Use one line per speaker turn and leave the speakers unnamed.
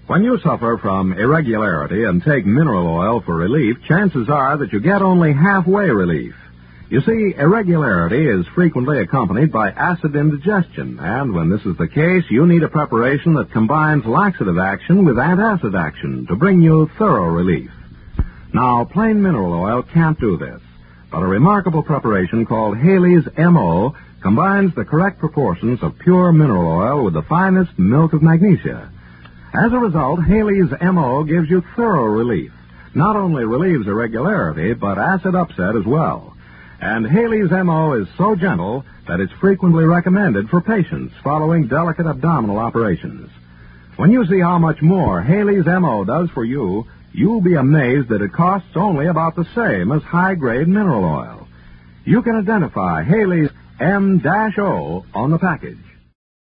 When you suffer from irregularity and take mineral oil for relief, chances are that you get only halfway relief. You see, irregularity is frequently accompanied by acid indigestion, and when this is the case, you need a preparation that combines laxative action with antacid action to bring you thorough relief. Now, plain mineral oil can't do this, but a remarkable preparation called Haley's M.O. combines the correct proportions of pure mineral oil with the finest milk of magnesia. As a result, Haley's M.O. gives you thorough relief. Not only relieves irregularity, but acid upset as well. And Haley's M.O. is so gentle that it's frequently recommended for patients following delicate abdominal operations. When you see how much more Haley's M.O. does for you, you'll be amazed that it costs only about the same as high-grade mineral oil. You can identify Haley's M-O on the package.